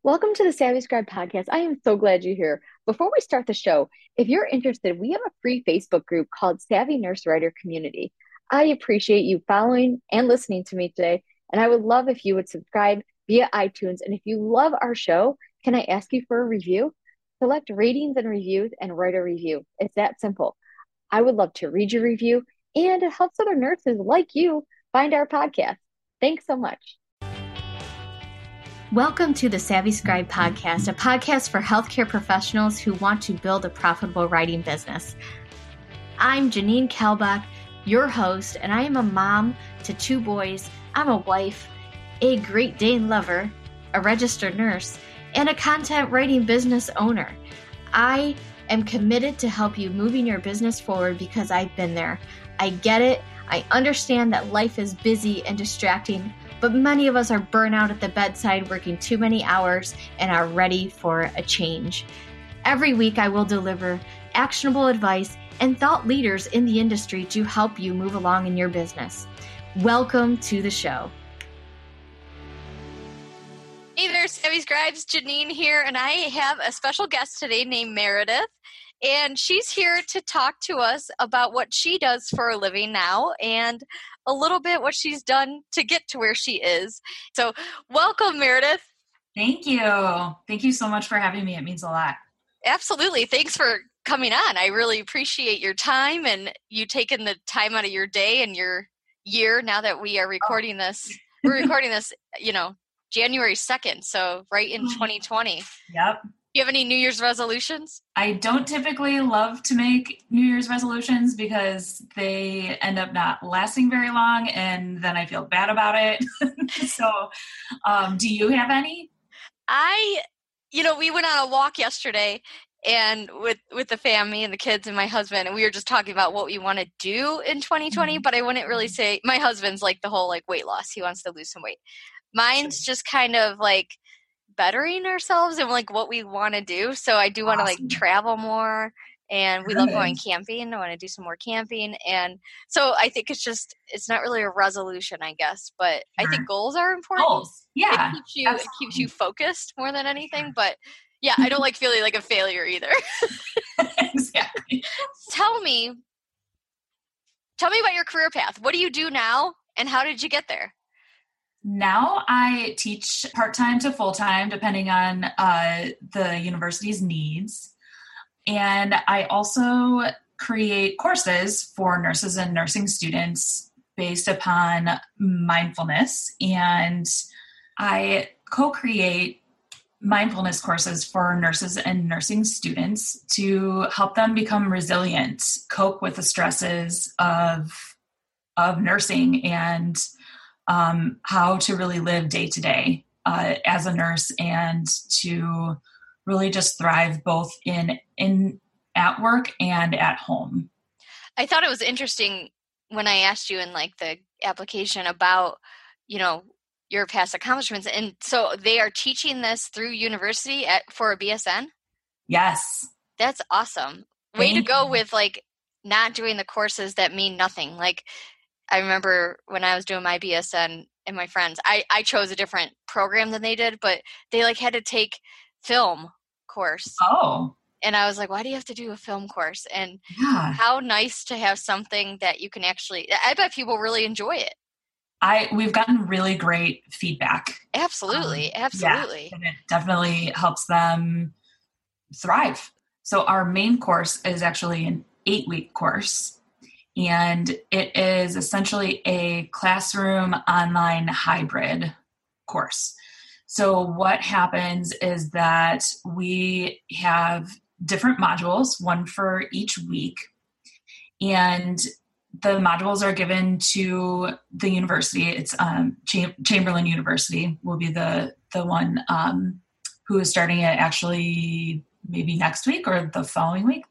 Welcome to the Savvy Scribe podcast. I am so glad you're here. Before we start the show, if you're interested, we have a free Facebook group called Savvy Nurse Writer Community. I appreciate you following and listening to me today, and I would love if you would subscribe via iTunes. And if you love our show, can I ask you for a review? Select ratings and reviews and write a review. It's that simple. I would love to read your review, and it helps other nurses like you find our podcast. Thanks so much. Welcome to the Savvy Scribe podcast, a podcast for healthcare professionals who want to build a profitable writing business. I'm Janine Kalbach, your host, and I am a mom to two boys. I'm a wife, a Great Dane lover, a registered nurse, and a content writing business owner. I am committed to help you moving your business forward because I've been there. I get it. I understand that life is busy and distracting, but many of us are burnt out at the bedside, working too many hours, and are ready for a change. Every week, I will deliver actionable advice and thought leaders in the industry to help you move along in your business. Welcome to the show. Hey there, Savvy Scribes. Janine here, and I have a special guest today named Meredith. And she's here to talk to us about what she does for a living now and a little bit what she's done to get to where she is. So welcome, Meredith. Thank you. Thank you so much for having me. It means a lot. Absolutely. Thanks for coming on. I really appreciate your time and you taking the time out of your day and your year now that we are recording this. We're recording this, January 2nd. So right in 2020. Yep. Do you have any New Year's resolutions? I don't typically love to make New Year's resolutions because they end up not lasting very long and then I feel bad about it. So, do you have any? We went on a walk yesterday and with the family and the kids and my husband, and we were just talking about what we want to do in 2020, but I wouldn't really say, my husband's like the whole weight loss. He wants to lose some weight. Mine's just kind of bettering ourselves and what we want to do. So I do want to travel more, and we love going camping. I want to do some more camping. And so I think it's not really a resolution, I guess, but I think goals are important. Goals. Yeah. It keeps you focused more than anything. But yeah, I don't like feeling like a failure either. Exactly. Tell me about your career path. What do you do now and how did you get there? Now I teach part-time to full-time, depending on the university's needs. And I also create courses for nurses and nursing students based upon mindfulness. And I co-create mindfulness courses for nurses and nursing students to help them become resilient, cope with the stresses of nursing, and how to really live day to day as a nurse, and to really just thrive both at work and at home. I thought it was interesting when I asked you in the application about, your past accomplishments. And so they are teaching this through university for a BSN? Yes. That's awesome. Way to go with not doing the courses that mean nothing. I remember when I was doing my BSN and my friends, I chose a different program than they did, but they had to take film course. Oh. And I was like, why do you have to do a film course? And how nice to have something that you can I bet people really enjoy it. We've gotten really great feedback. Absolutely. Absolutely. Yeah, and it definitely helps them thrive. So our main course is actually an 8-week course. And it is essentially a classroom online hybrid course. So what happens is that we have different modules, one for each week. And the modules are given to the university. It's Chamberlain University will be the one who is starting it actually maybe next week or the following week.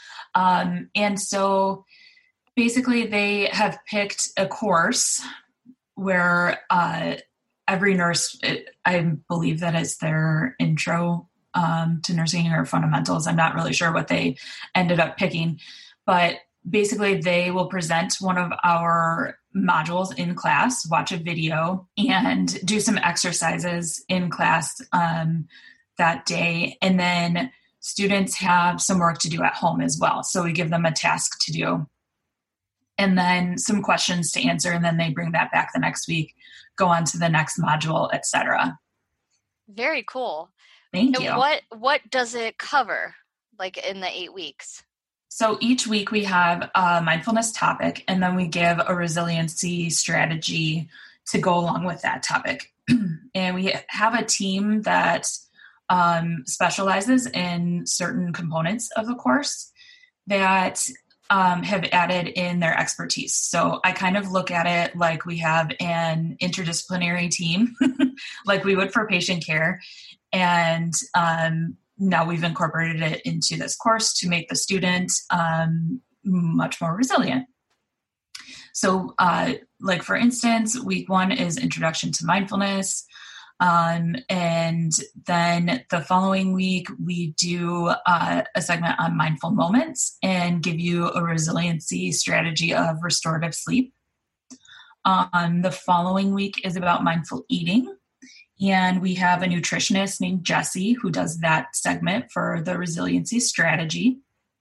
And so basically, they have picked a course where every nurse, I believe that is their intro to nursing or fundamentals. I'm not really sure what they ended up picking, but basically they will present one of our modules in class, watch a video, and do some exercises in class that day. And then students have some work to do at home as well. So we give them a task to do and then some questions to answer. And then they bring that back the next week, go on to the next module, etc. Very cool. Thank you. What does it cover, like in the 8 weeks? So each week we have a mindfulness topic, and then we give a resiliency strategy to go along with that topic. And we have a team that specializes in certain components of the course that have added in their expertise. So I kind of look at it like we have an interdisciplinary team, like we would for patient care. And now we've incorporated it into this course to make the student much more resilient. So like for instance, week 1 is Introduction to Mindfulness. And then the following week, we do a segment on mindful moments and give you a resiliency strategy of restorative sleep. The following week is about mindful eating. And we have a nutritionist named Jessie who does that segment for the resiliency strategy.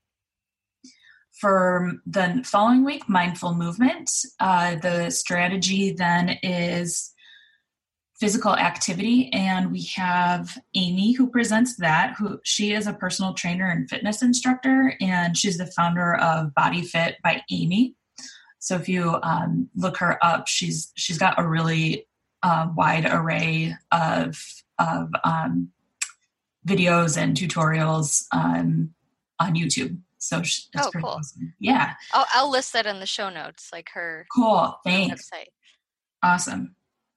For the following week, mindful movement, the strategy then is physical activity. And we have Amy who presents that, she is a personal trainer and fitness instructor, and she's the founder of Body Fit by Amy. So if you look her up, she's got a really wide array of videos and tutorials on YouTube. So it's pretty cool. Awesome. Yeah. I'll list that in the show notes, like her cool. Thanks. website. Awesome.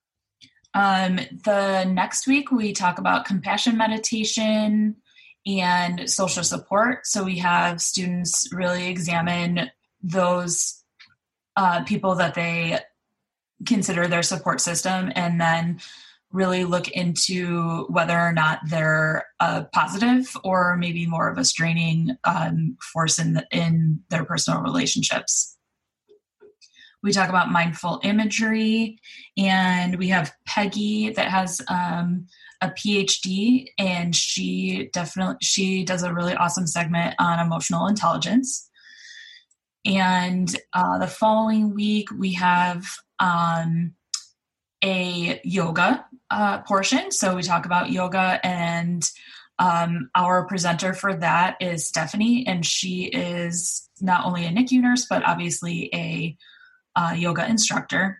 The next week we talk about compassion meditation and social support. So we have students really examine those people that they consider their support system, and then really look into whether or not they're a positive or maybe more of a straining force in their personal relationships. We talk about mindful imagery, and we have Peggy that has a PhD, and she does a really awesome segment on emotional intelligence. And the following week we have a yoga portion. So we talk about yoga, and our presenter for that is Stephanie, and she is not only a NICU nurse, but obviously a yoga instructor.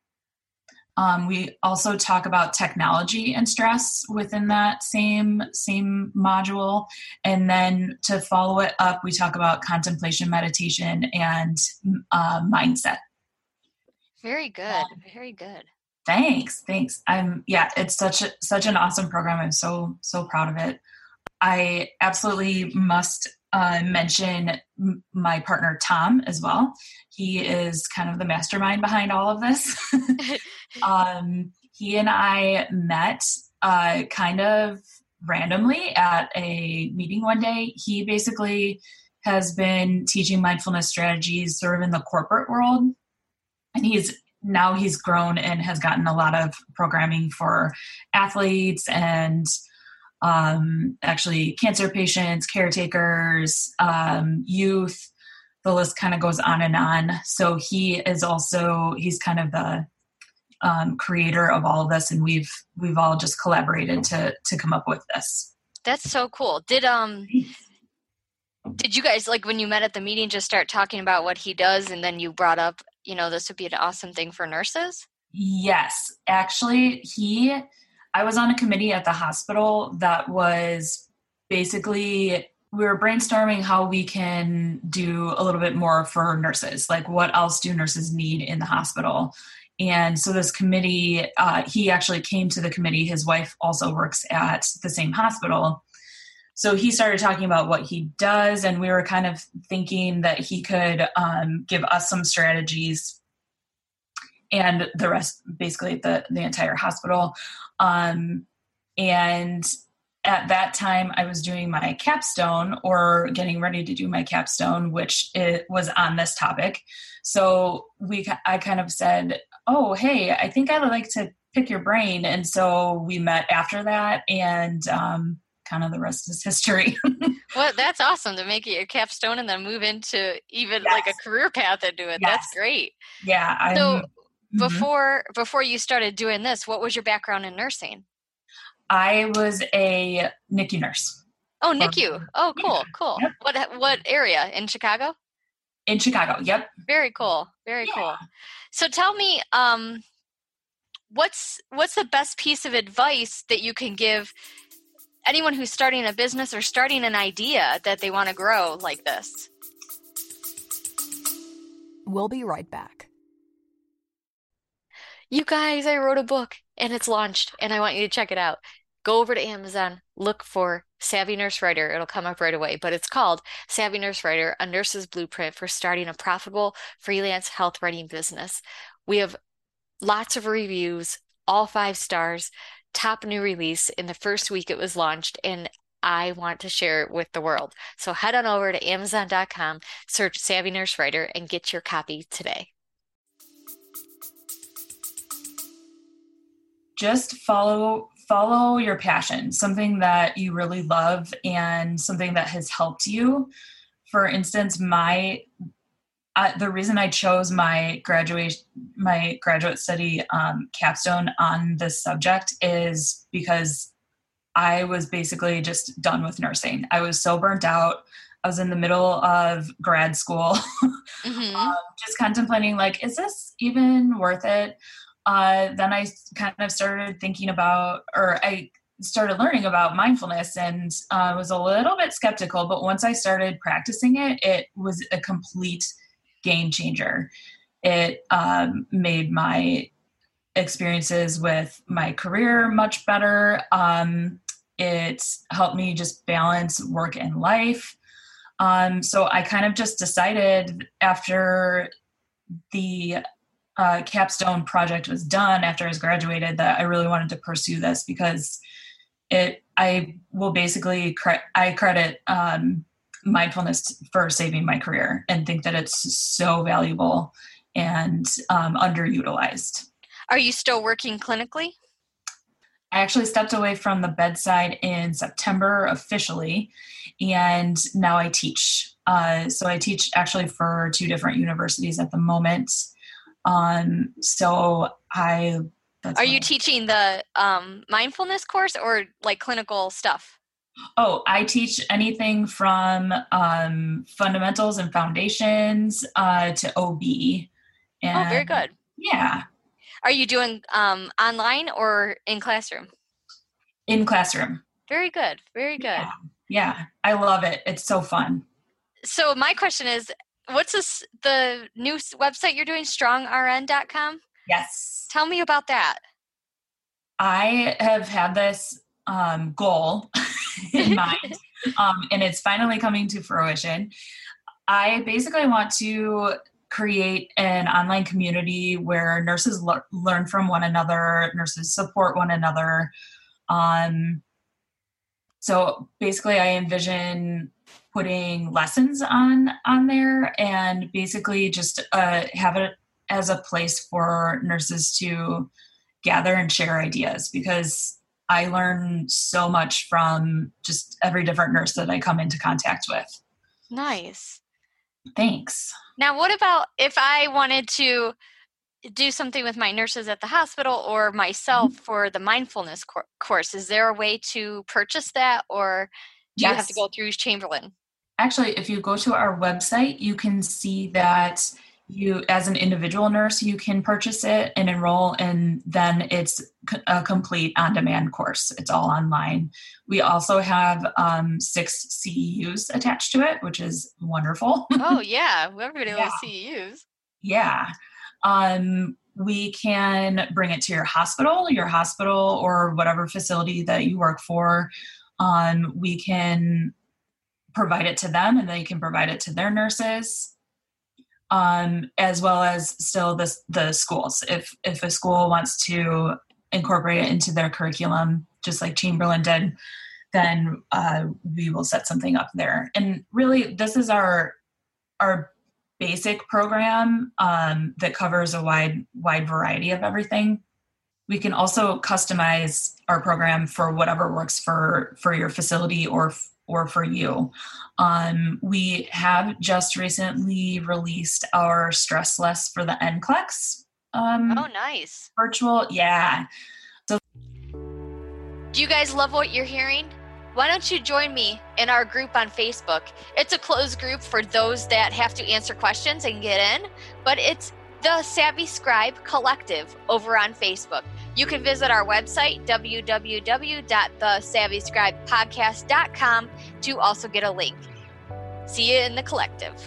We also talk about technology and stress within that same module. And then to follow it up, we talk about contemplation, meditation, and mindset. Very good. Very good. Thanks. It's such an awesome program. I'm so proud of it. I absolutely must mention my partner, Tom, as well. He is kind of the mastermind behind all of this. He and I met kind of randomly at a meeting one day. He basically has been teaching mindfulness strategies sort of in the corporate world. And he's grown and has gotten a lot of programming for athletes and actually cancer patients, caretakers, youth. The list kind of goes on and on. So he's kind of the creator of all of this, and we've all just collaborated to come up with this. That's so cool. Did you guys, like, when you met at the meeting, just start talking about what he does, and then you brought up, this would be an awesome thing for nurses? Yes. Actually, I was on a committee at the hospital that was basically, we were brainstorming how we can do a little bit more for nurses. Like, what else do nurses need in the hospital? And so this committee, he actually came to the committee. His wife also works at the same hospital. So he started talking about what he does, and we were kind of thinking that he could give us some strategies, and the rest, basically the entire hospital. And at that time I was doing my capstone or getting ready to do my capstone, which it was on this topic. So I kind of said, oh, hey, I think I would like to pick your brain. And so we met after that, and kind of the rest is history. Well, that's awesome to make it your capstone and then move into even Yes. like a career path into it. Yes. That's great. Yeah. So before you started doing this, what was your background in nursing? I was a NICU nurse. Oh, NICU. Oh, cool, Yeah. cool. Yep. What area? In Chicago? In Chicago. Yep. Very cool. Very cool. So tell me, what's the best piece of advice that you can give anyone who's starting a business or starting an idea that they want to grow like this? We'll be right back. You guys, I wrote a book and it's launched and I want you to check it out. Go over to Amazon, look for Savvy Nurse Writer. It'll come up right away, but it's called Savvy Nurse Writer, A Nurse's Blueprint for Starting a Profitable Freelance Health Writing Business. We have lots of reviews, all 5 stars, top new release in the first week it was launched, and I want to share it with the world. So head on over to Amazon.com, search Savvy Nurse Writer, and get your copy today. Just follow your passion, something that you really love and something that has helped you. For instance, the reason I chose my graduate study capstone on this subject is because I was basically just done with nursing. I was so burnt out. I was in the middle of grad school, just contemplating, like, is this even worth it? Then I kind of started thinking about, or I started learning about mindfulness, and was a little bit skeptical, but once I started practicing it, it was a complete game changer. It made my experiences with my career much better. It helped me just balance work and life. So I kind of just decided after the capstone project was done, after I was graduated, that I really wanted to pursue this because I credit mindfulness for saving my career and think that it's so valuable and underutilized. Are you still working clinically? I actually stepped away from the bedside in September officially, and now I teach. So I teach actually for 2 different universities at the moment. Are you teaching the mindfulness course or like clinical stuff? Oh, I teach anything from fundamentals and foundations to OB. And, very good. Yeah. Are you doing online or in classroom? In classroom. Very good. Very good. Yeah. I love it. It's so fun. So my question is, what's the new website you're doing, strongrn.com? Yes. Tell me about that. I have had this goal in mind, and it's finally coming to fruition. I basically want to create an online community where nurses learn from one another, nurses support one another. So basically I envision putting lessons on there and basically just have it as a place for nurses to gather and share ideas, because I learn so much from just every different nurse that I come into contact with. Nice. Thanks. Now, what about if I wanted to do something with my nurses at the hospital or myself for the mindfulness course? Is there a way to purchase that, or do you have to go through Chamberlain? Actually, if you go to our website, you can see that you, as an individual nurse, you can purchase it and enroll, and then it's a complete on-demand course. It's all online. We also have 6 CEUs attached to it, which is wonderful. Oh, yeah. Everybody loves CEUs. Yeah. We can bring it to your hospital or whatever facility that you work for. We can provide it to them, and they can provide it to their nurses. As well as still the schools. If a school wants to incorporate it into their curriculum, just like Chamberlain did, then we will set something up there. And really, this is our basic program that covers a wide variety of everything. We can also customize our program for whatever works for your facility or for you. We have just recently released our Stress Less for the NCLEX. Oh, nice. Virtual, yeah. So, do you guys love what you're hearing? Why don't you join me in our group on Facebook? It's a closed group for those that have to answer questions and get in, but it's the Savvy Scribe Collective over on Facebook. You can visit our website, www.thesavvyscribepodcast.com, to also get a link. See you in the collective.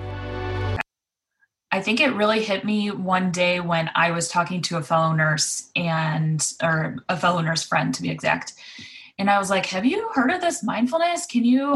I think it really hit me one day when I was talking to a fellow nurse or a fellow nurse friend, to be exact. And I was like, have you heard of this mindfulness? Can you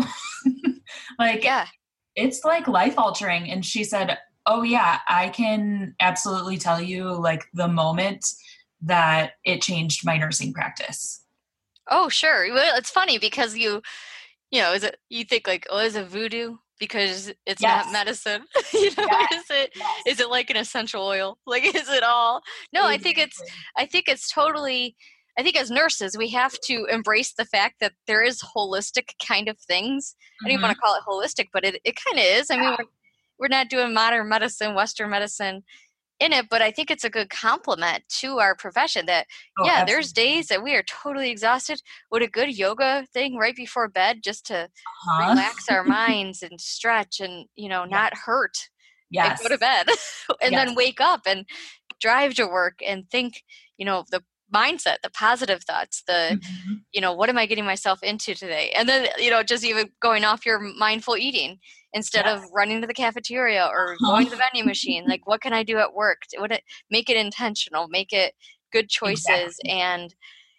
yeah, it's like life altering. And she said, oh yeah, I can absolutely tell you like the moment that it changed my nursing practice. Oh, sure. Well, it's funny because you think like, oh, is it voodoo? Because it's Yes. not medicine. Yes. Is it like an essential oil? Like, is it all? No, Exactly. I think it's totally, I think as nurses, we have to embrace the fact that there is holistic kind of things. I don't even want to call it holistic, but it kind of is. I mean, we're not doing modern medicine, Western medicine in it, but I think it's a good compliment to our profession that, Absolutely. there's days that we are totally exhausted. Would a good yoga thing right before bed just to relax our minds and stretch and, not hurt and go to bed and then wake up and drive to work and think, the mindset, the positive thoughts, the, what am I getting myself into today? And then, just even going off your mindful eating instead of running to the cafeteria or going to the vending machine. Like, what can I do at work? Make it intentional, make it good choices. Exactly. And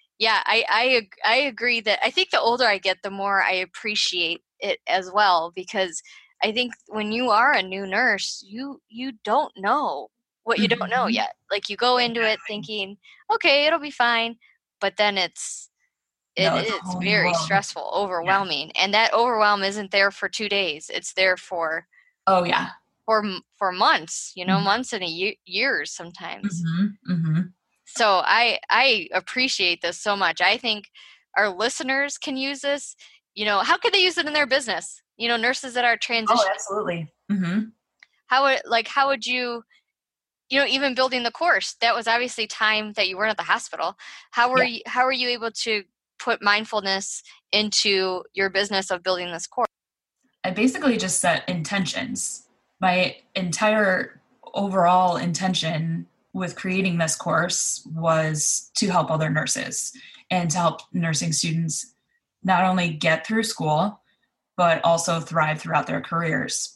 I agree that I think the older I get, the more I appreciate it as well, because I think when you are a new nurse, you don't know what you don't know yet. Like, you go into it thinking, okay, it'll be fine. But then it's very stressful, overwhelming. Yeah. And that overwhelm isn't there for 2 days. It's there for, for months, months and years sometimes. So I appreciate this so much. I think our listeners can use this. How could they use it in their business? Nurses that are transitioning. Oh, absolutely. How would you, even building the course, that was obviously time that you weren't at the hospital. How were you able to put mindfulness into your business of building this course? I basically just set intentions. My entire overall intention with creating this course was to help other nurses and to help nursing students not only get through school, but also thrive throughout their careers.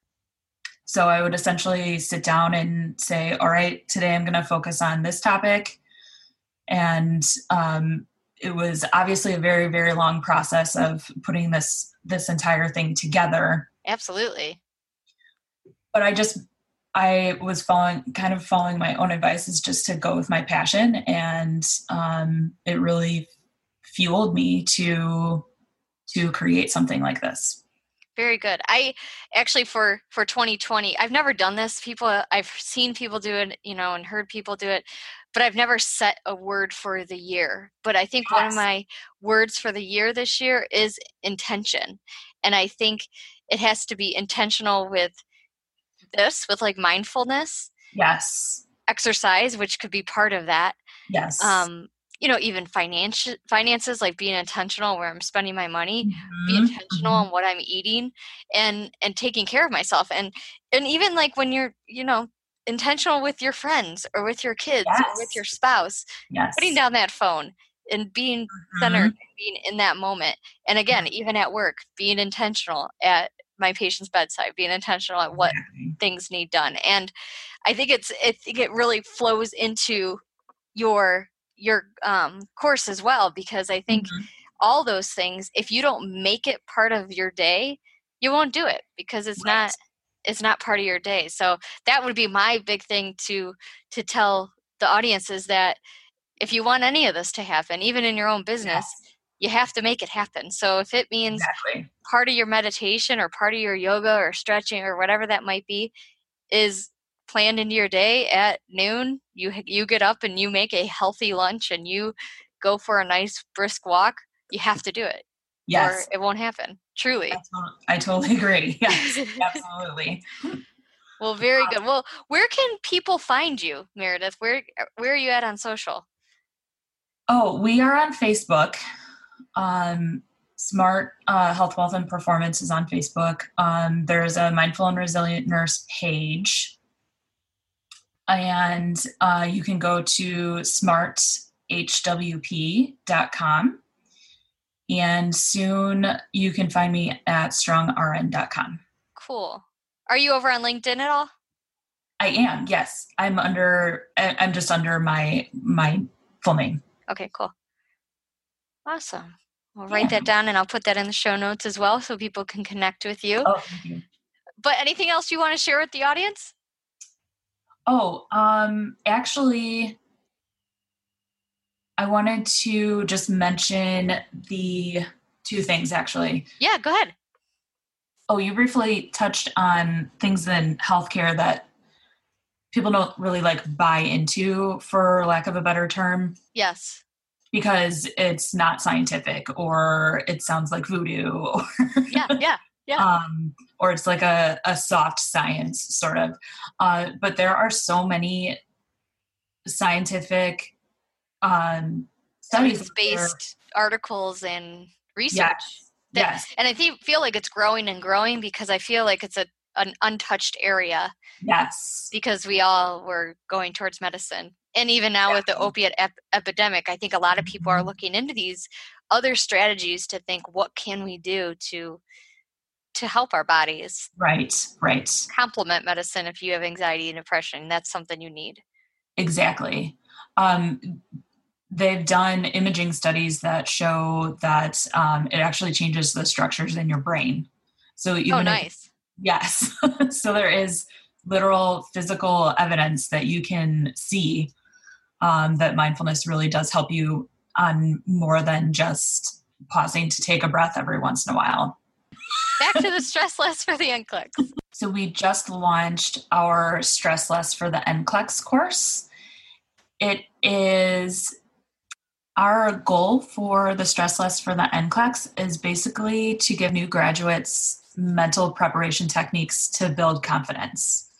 So I would essentially sit down and say, all right, today I'm going to focus on this topic. And it was obviously a very, very long process of putting this entire thing together. Absolutely. But I was following my own advice, is just to go with my passion. And it really fueled me to create something like this. Very good. I actually, for 2020, I've never done this. I've seen people do it, and heard people do it, but I've never set a word for the year. But I think one of my words for the year this year is intention. And I think it has to be intentional with like mindfulness. Yes. Exercise, which could be part of that. Yes. Even finances, like being intentional where I'm spending my money, be intentional on what I'm eating and taking care of myself. And even like when you're, intentional with your friends or with your kids or with your spouse, putting down that phone and being centered and being in that moment. And again, even at work, being intentional at my patient's bedside, being intentional at what things need done. And I think it really flows into your course as well, because I think all those things, if you don't make it part of your day, you won't do it because it's not part of your day. So that would be my big thing to tell the audience, is that if you want any of this to happen, even in your own business, you have to make it happen. So if it means Exactly. part of your meditation or part of your yoga or stretching or whatever that might be is planned into your day at noon, you get up and you make a healthy lunch and you go for a nice brisk walk, you have to do it. Yes. Or it won't happen. Truly. I totally agree. Yes, absolutely. Well, very good. Well, where can people find you, Meredith? Where are you at on social? Oh, we are on Facebook. Smart Health, Wealth, and Performance is on Facebook. There's a Mindful and Resilient Nurse page. And you can go to smarthwp.com. And soon you can find me at strongrn.com. Cool. Are you over on LinkedIn at all? I am, yes. I'm just under my full name. Okay, cool. Awesome. I'll write that down and I'll put that in the show notes as well so people can connect with you. Oh, thank you. But anything else you want to share with the audience? Oh, actually, I wanted to just mention the two things, actually. Yeah, go ahead. Oh, you briefly touched on things in healthcare that people don't really buy into, for lack of a better term. Yes. Because it's not scientific, or it sounds like voodoo, or yeah. Or it's like a soft science sort of. But there are so many scientific studies, based articles and research. Yes. And I feel like it's growing and growing because I feel like it's an untouched area. Yes. Because we all were going towards medicine. And even now with the opiate epidemic, I think a lot of people are looking into these other strategies to think, what can we do to help our bodies? Right. Complement medicine if you have anxiety and depression. That's something you need. Exactly. They've done imaging studies that show that it actually changes the structures in your brain. So even nice. Yes. So there is literal physical evidence that you can see that mindfulness really does help you on more than just pausing to take a breath every once in a while. Back to the Stress Less for the NCLEX. So we just launched our Stress Less for the NCLEX course. It is our goal for the Stress Less for the NCLEX is basically to give new graduates mental preparation techniques to build confidence.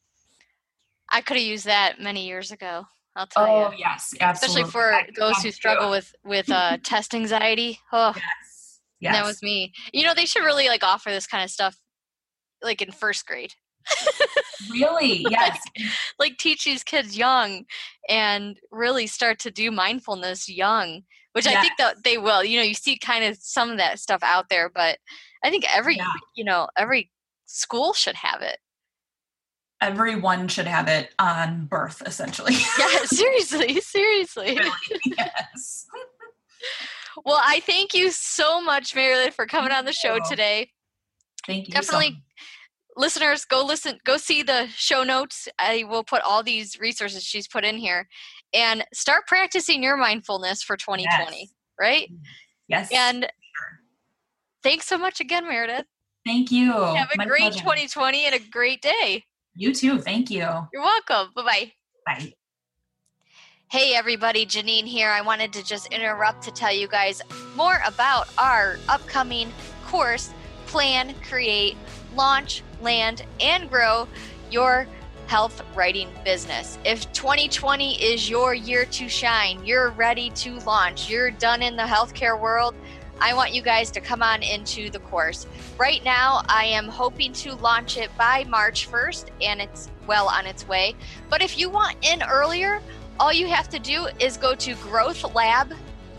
I could have used that many years ago. I'll tell you. Oh, yes, absolutely. Especially for those who struggle with test anxiety. Oh, yes. That was me. They should really offer this kind of stuff in first grade. Really? Yes. Teach these kids young and really start to do mindfulness young, which I think that they will. You see kind of some of that stuff out there, but I think every school should have it. Everyone should have it on birth, essentially. Yeah, seriously. Really, yes. Well, I thank you so much, Meredith, for coming on the show today. Thank you. Definitely, listeners, go see the show notes. I will put all these resources she's put in here, and start practicing your mindfulness for 2020. Right? Yes. And thanks so much again, Meredith. Thank you. Have a great 2020 and a great day. You too. Thank you. You're welcome. Bye-bye. Bye. Hey everybody, Janine here. I wanted to just interrupt to tell you guys more about our upcoming course, Plan, Create, Launch, Land, and Grow Your Health Writing Business. If 2020 is your year to shine, you're ready to launch, you're done in the healthcare world, I want you guys to come on into the course. Right now, I am hoping to launch it by March 1st, and it's well on its way. But if you want in earlier, all you have to do is go to Growth Lab,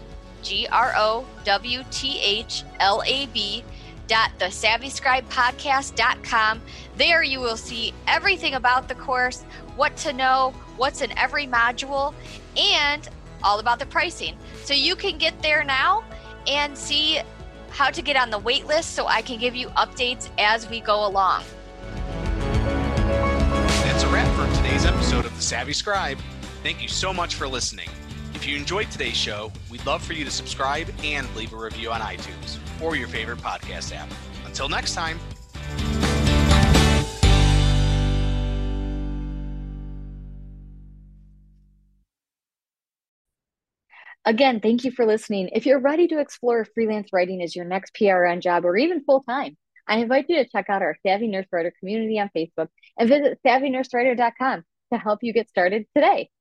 growthlab.thesavvyscribepodcast.com. There you will see everything about the course, what to know, what's in every module, and all about the pricing. So you can get there now and see how to get on the wait list so I can give you updates as we go along. That's a wrap for today's episode of The Savvy Scribe. Thank you so much for listening. If you enjoyed today's show, we'd love for you to subscribe and leave a review on iTunes or your favorite podcast app. Until next time. Again, thank you for listening. If you're ready to explore freelance writing as your next PRN job or even full time, I invite you to check out our Savvy Nurse Writer community on Facebook and visit savvynursewriter.com to help you get started today.